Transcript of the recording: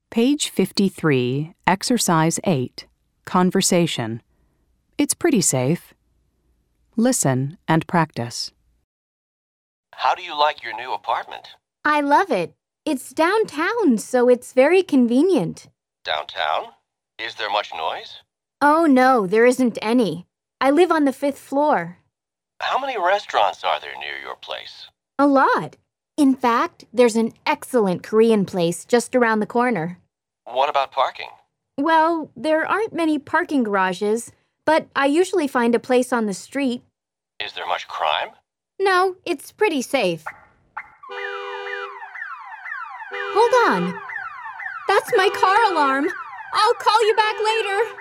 Page 53, Exercise 8, Conversation. It's pretty safe. Listen and practice. How do you like your new apartment? I love it. It's downtown, so it's very convenient. Downtown? Is there much noise? Oh, no, there isn't any. I live on the 5th floor. How many restaurants are there near your place? A lot. In fact, there's an excellent Korean place just around the corner. What about parking? Well, there aren't many parking garages, but I usually find a place on the street. Is there much crime? No, it's pretty safe. Hold on. That's my car alarm. I'll call you back later.